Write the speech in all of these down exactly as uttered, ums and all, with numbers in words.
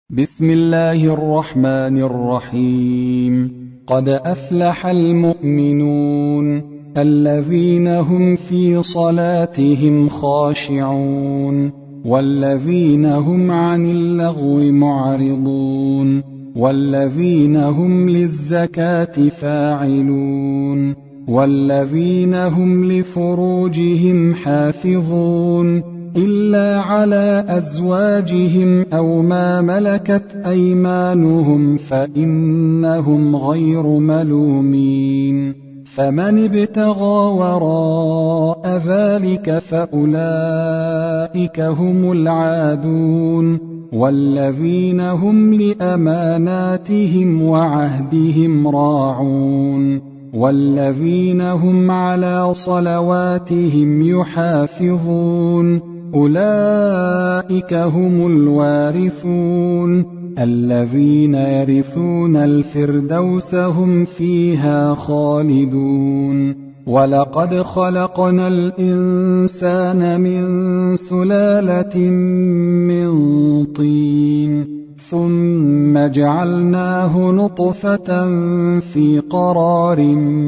بسم الله الرحمن الرحيم. قد أفلح المؤمنون الذين هم في صلاتهم خاشعون والذين هم عن اللغو معرضون والذين هم للزكاة فاعلون والذين هم لفروجهم حافظون إلا على أزواجهم أو ما ملكت أيمانهم فإنهم غير ملومين. فمن ابتغى وراء ذلك فأولئك هم العادون والذين هم لأماناتهم وعهدهم راعون والذين هم على صلواتهم يحافظون أولئك هم الوارثون الذين يرثون الفردوس هم فيها خالدون. ولقد خلقنا الإنسان من سلالة من طين ثم جعلناه نطفة في قرار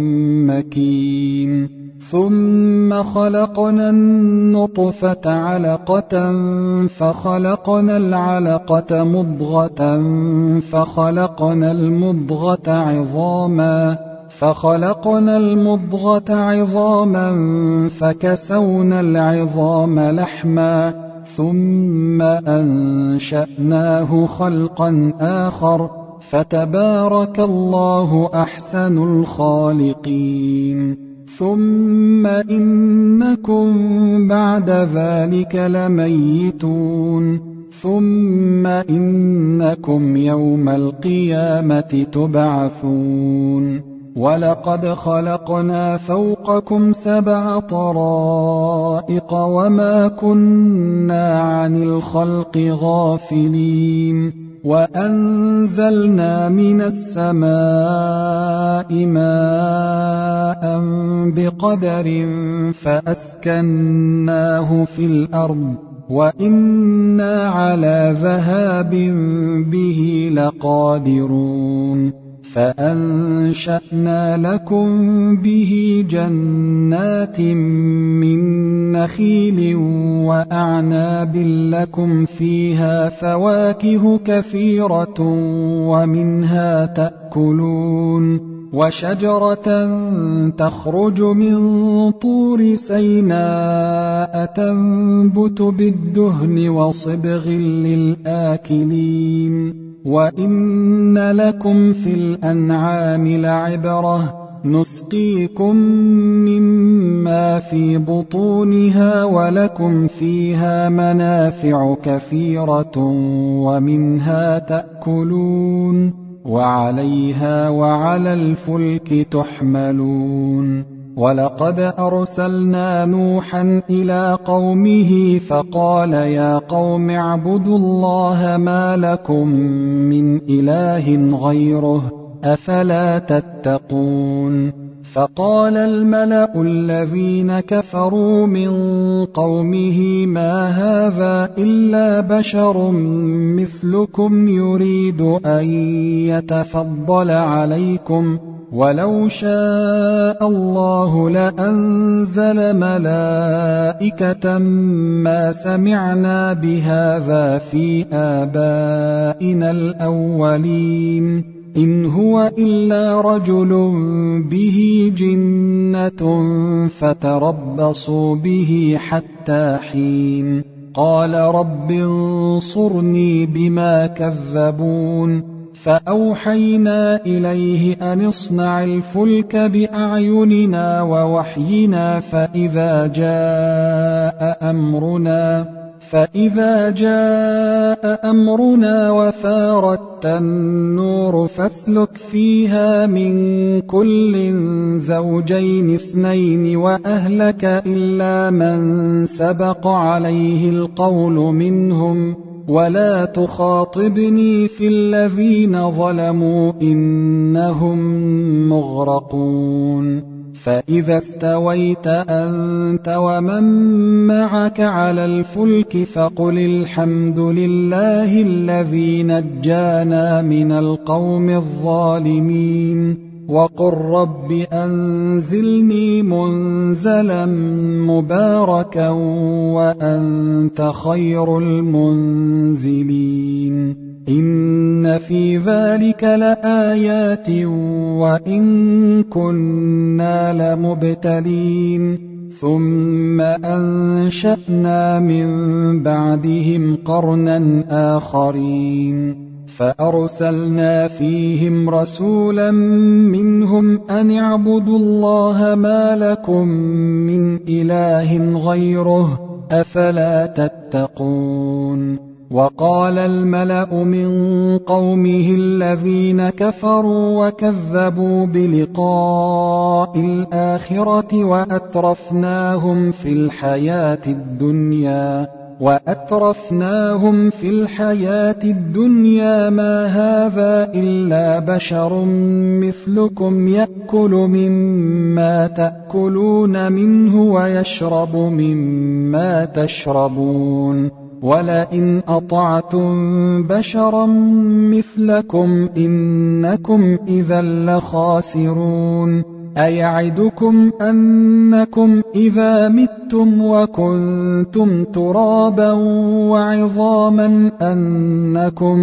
مكين ثم خلقنا النطفة علقة فخلقنا العلقة مضغة فخلقنا المضغة عظاما فخلقنا المضغة عظاما فكسونا العظام لحما ثم أنشأناه خلقا آخر فتبارك الله أحسن الخالقين. ثم إنكم بعد ذلك لميتون ثم إنكم يوم القيامة تبعثون. ولقد خلقنا فوقكم سبع طرائق وما كنا عن الخلق غافلين وأنزلنا من السماء ماء بقدر فأسكناه في الأرض وإنا على ذهاب به لقادرون. فأنشأنا لكم به جنات من نخيل وأعناب لكم فيها فواكه كثيرة ومنها تأكلون وشجرة تخرج من طور سيناء تنبت بالدهن وصبغ للآكلين. وإن لكم في الأنعام لعبرة نسقيكم مما في بطونها ولكم فيها منافع كثيرة ومنها تأكلون وعليها وعلى الفلك تحملون. ولقد أرسلنا نوحا إلى قومه فقال يا قوم اعبدوا الله ما لكم من إله غيره أفلا تتقون. فقال الملأ الذين كفروا من قومه ما هذا إلا بشر مثلكم يريد أن يتفضل عليكم ولو شاء الله لأنزل ملائكة ما سمعنا بهذا في آبائنا الأولين إن هو إلا رجل به جنة فتربصوا به حتى حين. قال رب انصرني بما كذبون. فأوحينا إليه أن اصنع الفلك بأعيننا ووحينا فإذا جاء أمرنا فإذا جاء أمرنا وفارت النور فاسلك فيها من كل زوجين اثنين وأهلك إلا من سبق عليه القول منهم ولا تخاطبني في الذين ظلموا إنهم مغرقون. فإذا استويت أنت ومن معك على الفلك فقل الحمد لله الذي نجانا من القوم الظالمين وقل رب أنزلني منزلا مباركا وأنت خير المنزلين إن في ذلك لآيات وإن كنا لمبتلين ثم أنشأنا من بعدهم قرنا آخرين فأرسلنا فيهم رسولا منهم أن اعبدوا الله ما لكم من إله غيره أفلا تتقون وقال الملأ من قومه الذين كفروا وكذبوا بلقاء الآخرة وأترفناهم في الحياة الدنيا وأترفناهم في الحياة الدنيا ما هذا إلا بشر مثلكم يأكل مما تأكلون منه ويشرب مما تشربون ولئن أطعتم بشرا مثلكم إنكم إذا لخاسرون أيعدكم أنكم إذا متم وكنتم ترابا وعظاما أنكم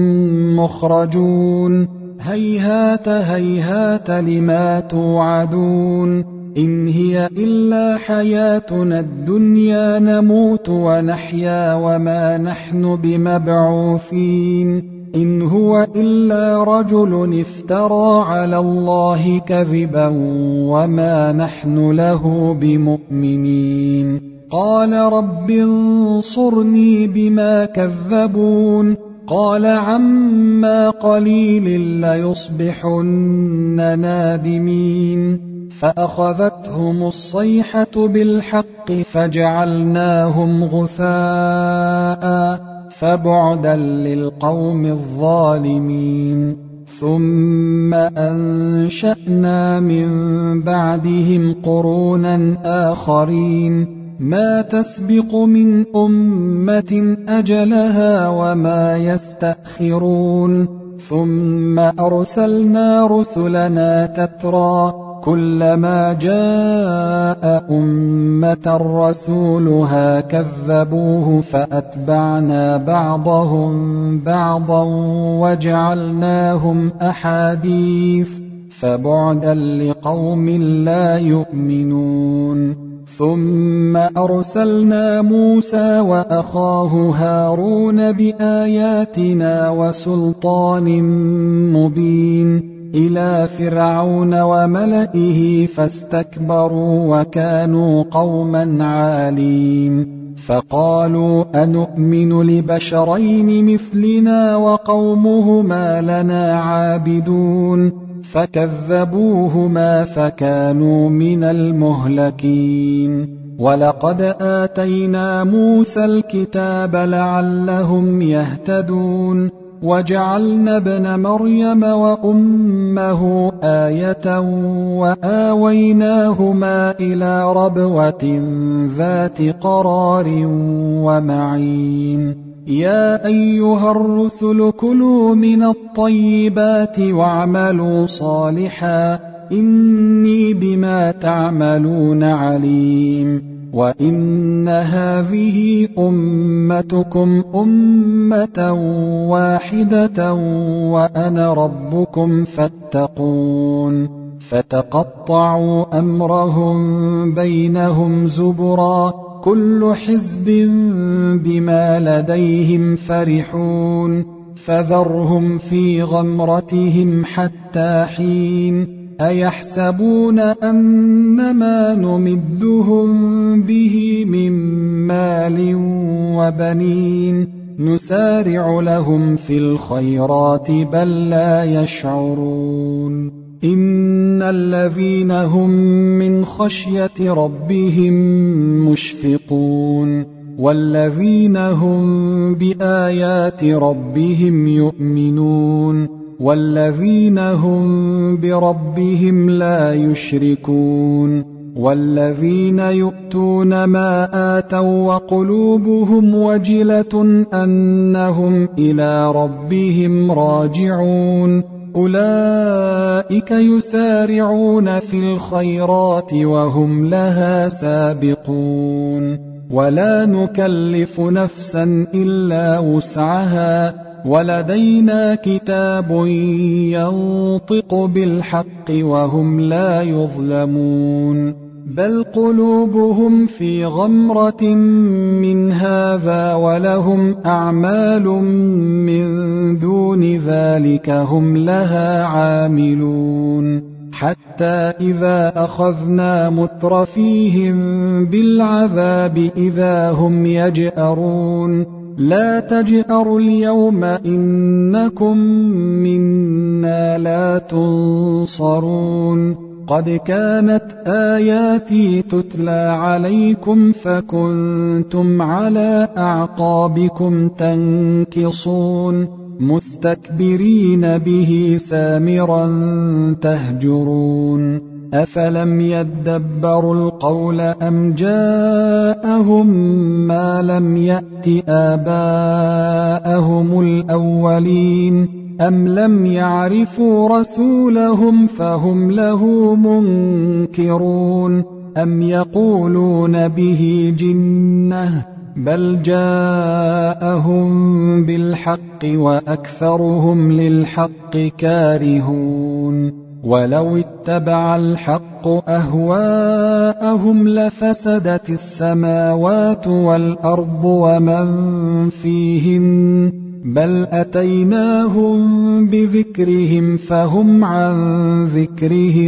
مخرجون هيهات هيهات لما توعدون إن هي إلا حياتنا الدنيا نموت ونحيا وما نحن بمبعوثين إن هو إلا رجل افترى على الله كذبا وما نحن له بمؤمنين قال رب انصرني بما كذبون قال عما قليل ليصبحن نادمين فأخذتهم الصيحة بالحق فجعلناهم غثاء فبعدا للقوم الظالمين ثم أنشأنا من بعدهم قرونا آخرين ما تسبق من أمة أجلها وما يستأخرون ثم أرسلنا رسلنا تترى كلما جاء أمة رسولها كذبوه فأتبعنا بعضهم بعضا وجعلناهم أحاديث فبعدا لقوم لا يؤمنون ثم أرسلنا موسى وأخاه هارون بآياتنا وسلطان مبين إلى فرعون وملئه فاستكبروا وكانوا قوما عالين فقالوا أنؤمن لبشرين مثلنا وقومهما لنا عابدون فكذبوهما فكانوا من المهلكين ولقد آتينا موسى الكتاب لعلهم يهتدون وجعلنا ابن مريم وأمه آية وآويناهما إلى ربوة ذات قرار ومعين يا أيها الرسل كلوا من الطيبات واعملوا صالحا إني بما تعملون عليم وإن هذه أمتكم أمة واحدة وأنا ربكم فاتقون فتقطعوا أمرهم بينهم زبرا كل حزب بما لديهم فرحون فذرهم في غمرتهم حتى حين أيحسبون أنما نمدهم به من مال وبنين نسارع لهم في الخيرات بل لا يشعرون إن الذين هم من خشية ربهم مشفقون والذين هم بآيات ربهم يؤمنون والذين هم بربهم لا يشركون والذين يؤتون ما آتوا وقلوبهم وجلة أنهم إلى ربهم راجعون أولئك يسارعون في الخيرات وهم لها سابقون ولا نكلف نفسا إلا وسعها ولدينا كتاب ينطق بالحق وهم لا يظلمون بل قلوبهم في غمرة من هذا ولهم أعمال من دون ذلك هم لها عاملون حتى إذا أخذنا مترفيهم بالعذاب إذا هم يجأرون لا تجأروا اليوم إنكم منا لا تنصرون قد كانت آياتي تتلى عليكم فكنتم على أعقابكم تنكصون مستكبرين به سامرا تهجرون أفلم يدبروا القول أم جاءهم ما لم يأت آباءهم الأولين أم لم يعرفوا رسولهم فهم له منكرون أم يقولون به جنة بل جاءهم بالحق وأكثرهم للحق كارهون ولو اتبع الحق أهواءهم لفسدت السماوات والأرض ومن فيهن بل أتيناهم بذكرهم فهم عن ذكرهم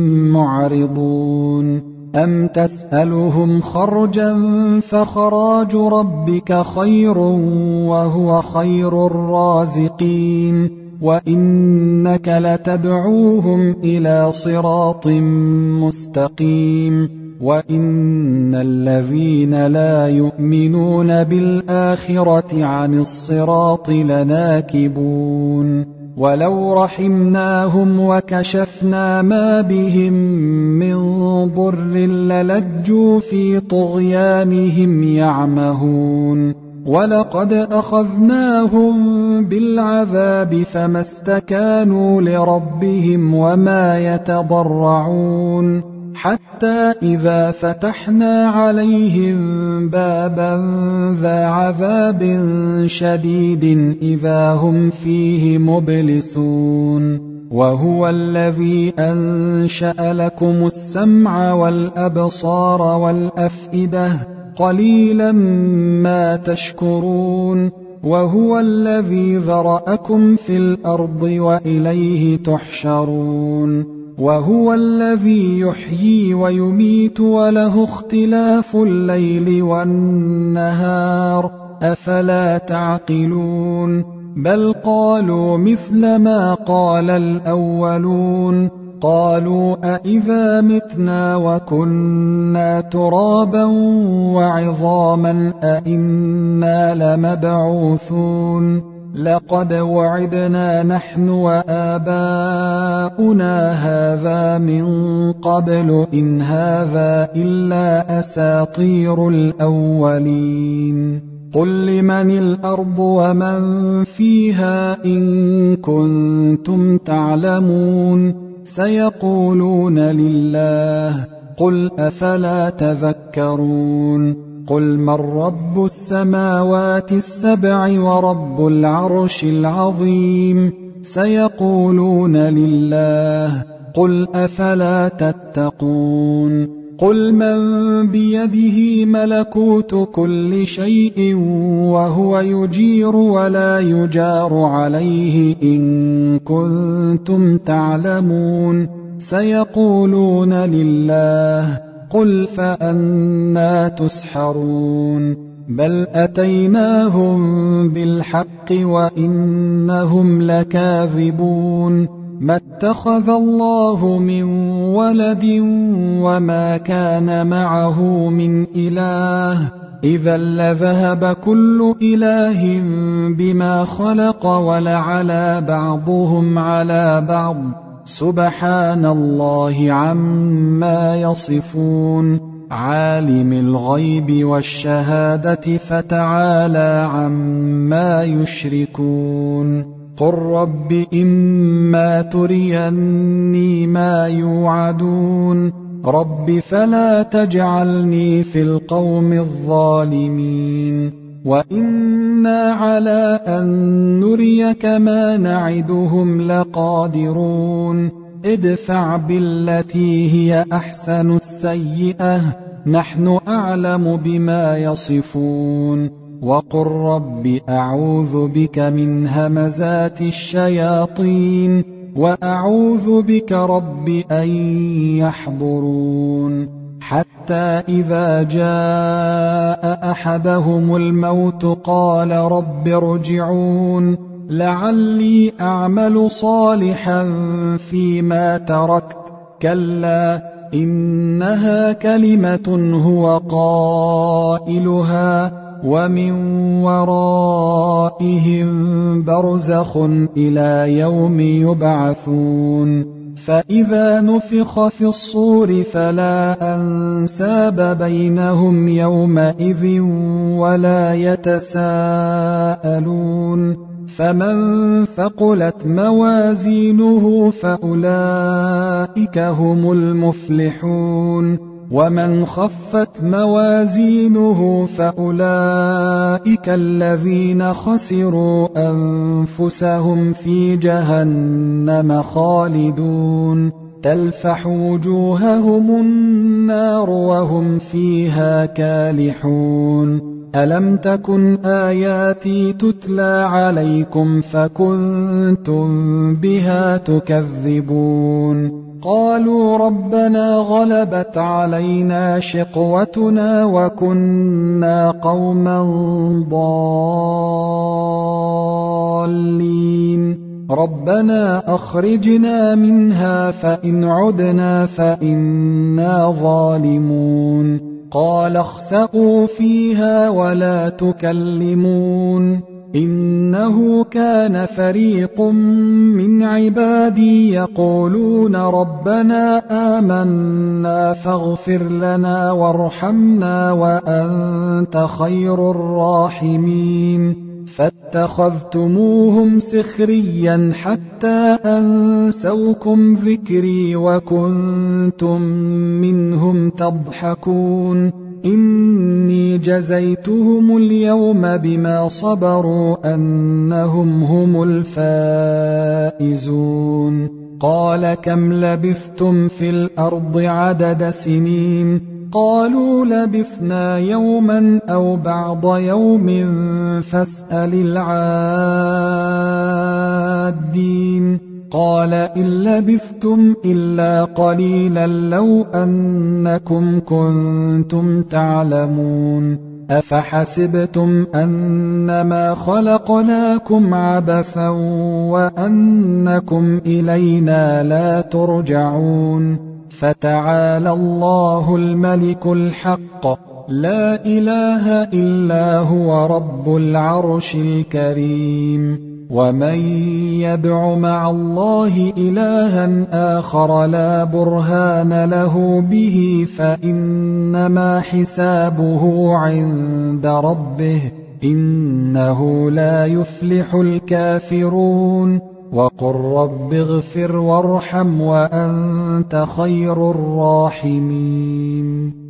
معرضون أم تسألهم خرجا فخراج ربك خير وهو خير الرازقين وإنك لتدعوهم إلى صراط مستقيم وإن الذين لا يؤمنون بالآخرة عن الصراط لناكبون ولو رحمناهم وكشفنا ما بهم من ضر للجوا في طغيانهم يعمهون ولقد أخذناهم بالعذاب فما استكانوا لربهم وما يتضرعون حتى إذا فتحنا عليهم بابا ذا عذاب شديد إذا هم فيه مبلسون وهو الذي أنشأ لكم السمع والأبصار والأفئدة قليلا ما تشكرون وهو الذي ذرأكم في الأرض وإليه تحشرون وهو الذي يحيي ويميت وله اختلاف الليل والنهار أفلا تعقلون بل قالوا مثل ما قال الأولون قالوا أإذا متنا وكنا ترابا وعظاما أإنا لمبعوثون لقد وعدنا نحن وآباؤنا هذا من قبل إن هذا إلا أساطير الأولين قل لمن الأرض ومن فيها إن كنتم تعلمون سيقولون لله قل أفلا تذكرون قل من رب السماوات السبع ورب العرش العظيم سيقولون لله قل أفلا تتقون قل من بيده ملكوت كل شيء وهو يجير ولا يجار عليه إن كنتم تعلمون سيقولون لله قل فأنى تسحرون بل أتيناهم بالحق وإنهم لكاذبون ما اتخذ الله من ولد وما كان معه من إله إذا لذهب كل إله بما خلق ولعلى بعضهم على بعض سبحان الله عما يصفون عالم الغيب والشهادة فتعالى عما يشركون قل رب إما تريني ما يوعدون رب فلا تجعلني في القوم الظالمين وإنا على أن نريك ما نعدهم لقادرون ادفع بالتي هي أحسن السيئة نحن أعلم بما يصفون وقل رب أعوذ بك من همزات الشياطين وأعوذ بك رب أن يحضرون حتى إذا جاء أحدهم الموت قال رب ارجعون لعلي أعمل صالحا فيما تركت كلا إنها كلمة هو قائلها ومن ورائهم برزخ إلى يوم يبعثون فإذا نفخ في الصور فلا أنساب بينهم يومئذ ولا يتساءلون فمن ثقلت موازينه فأولئك هم المفلحون ومن خفت موازينه فأولئك الذين خسروا أنفسهم في جهنم خالدون تلفح وجوههم النار وهم فيها كالحون ألم تكن آياتي تتلى عليكم فكنتم بها تكذبون قالوا ربنا غلبت علينا شقوتنا وكنا قوما ضالين ربنا أخرجنا منها فإن عدنا فإنا ظالمون قال اخسئوا فيها ولا تكلمون إنه كان فريق من عبادي يقولون ربنا آمنا فاغفر لنا وارحمنا وأنت خير الراحمين فاتخذتموهم سخريا حتى أنسوكم ذكري وكنتم منهم تضحكون إني جزيتهم اليوم بما صبروا أنهم هم الفائزون قال كم لبثتم في الأرض عدد سنين قالوا لبثنا يوما أو بعض يوم فاسأل العادين قال إن لبثتم إلا قليلا لو أنكم كنتم تعلمون أفحسبتم أنما خلقناكم عبثا وأنكم إلينا لا ترجعون فتعالى الله الملك الحق لا إله إلا هو رب العرش الكريم ومن يدع مع الله إلها آخر لا برهان له به فإنما حسابه عند ربه إنه لا يفلح الكافرون وقل رب اغفر وارحم وأنت خير الراحمين